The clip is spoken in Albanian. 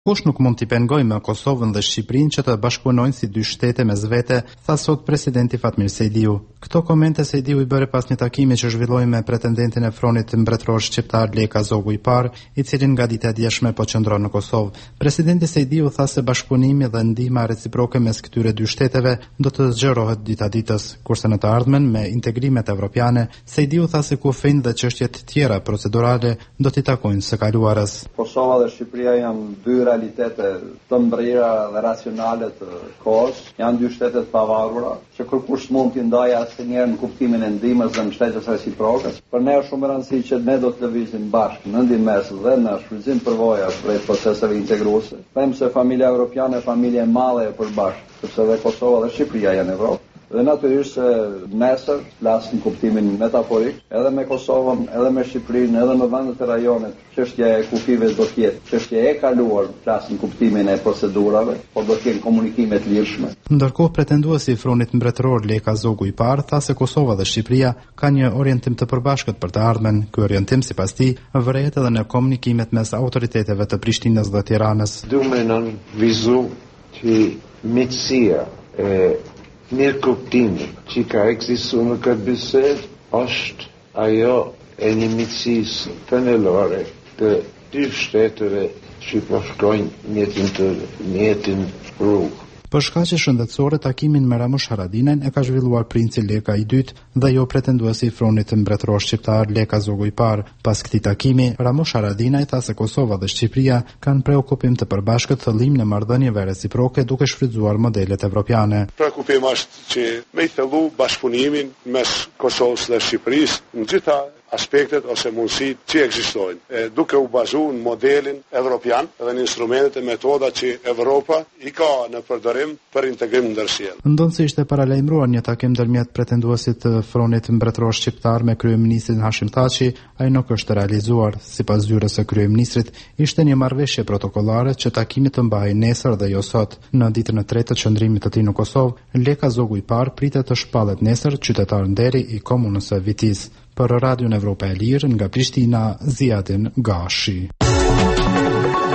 Kush nuk mund t'i pengojë me Kosovën dhe Shqipërinë që të bashkëpunojnë si dy shtete mes vete, tha sot presidenti Fatmir Sejdiu. Këto komente Sejdiu i bëre pas një takimi që zhvilloi me pretendentin e fronit mbretëror shqiptar Leka Zogu i parë, i cili nga dita e djeshme po qëndron në Kosovë. Presidenti Sejdiu tha se bashkëpunimi dhe ndihma reciproke mes këtyre dy shteteve do të zgjerohet dita ditës, kurse në të ardhmen me integrimet evropiane, Sejdiu tha se kufijnë dhe çështjet tjera procedurale do t'i takojnë së kaluarës. Kosova dhe Shqipëria janë dy realitete të mbrira dhe racionale të kohës, janë dy shtete të pavarura, që kërkush mund t'i ndajë asnjëherë në kuptimin e ndihmës dhe mbështetjes reciproke. Për ne është shumë e rëndësishme që ne do të lëvizim bashkë në ndihmës dhe në shfrytëzim përvoja për proceseve integruese. Them se familja evropiane është familje e madhe e përbashkët, sepse dhe Kosova dhe Shqipëria janë Evropë. Dhe natyrisht se nesër, flas në kuptimin metaforik, edhe me Kosovën, edhe me Shqipërinë, edhe me vendet e rajonit, çështja e kufive do të jetë çështje e kaluar, flas në kuptimin e procedurave, por do të kenë komunikime të lirshme. Ndërkohë pretenduesi i fronit mbretëror Leka Zogu i parë tha se Kosova dhe Shqipëria kanë një orientim të përbashkët për të ardhmen. Ky orientim sipas tij vërehet edhe në komunikimet mes autoriteteve të Prishtinës dhe Tiranës. Duhet në vizu që miqësia mirë kuptimi që ka ekzistuar në këtë bisedë është ajo e një miqësisë thenelore të dy shteteve që po shkojnë njëtin rrugë. Për shkaqe shëndetësore, takimin me Ramush Haradinajn e ka zhvilluar princi Leka i dytë dhe jo pretenduesi i fronit mbretëror shqiptar Leka Zogu i parë. Pas këtij takimi, Ramush Haradinaj tha se Kosova dhe Shqipëria kanë preokupim të përbashkët thëllim në marrëdhënieve reciproke duke shfrytzuar modelet evropiane. Preokupim është që me i thellu bashkëpunimin mes Kosovës dhe Shqipërisë në gjitha aspektet ose mundësit që ekzistojnë, duke u bazuar në modelin evropian dhe në instrumentet e metoda që Evropa i ka në përdorim për integrim ndërsjellë. Ndonësisht e paralajmëruar një takim ndërmjet pretenduesit të fronit mbretëror shqiptar me kryeministrin Hashim Thaçi, ai nuk është realizuar. Sipas zyrës së kryeministrit, ishte një marrëveshje protokollare që takimi të mbahej nesër dhe jo sot. Në ditën e tretë të qëndrimit të tij në Kosovë, Leka Zogu i parë pritet të shpallet nesër qytetar nderi i komunës së Vitis. Për Radion Evropa e Lirë nga Prishtina, Ziadin Gashi.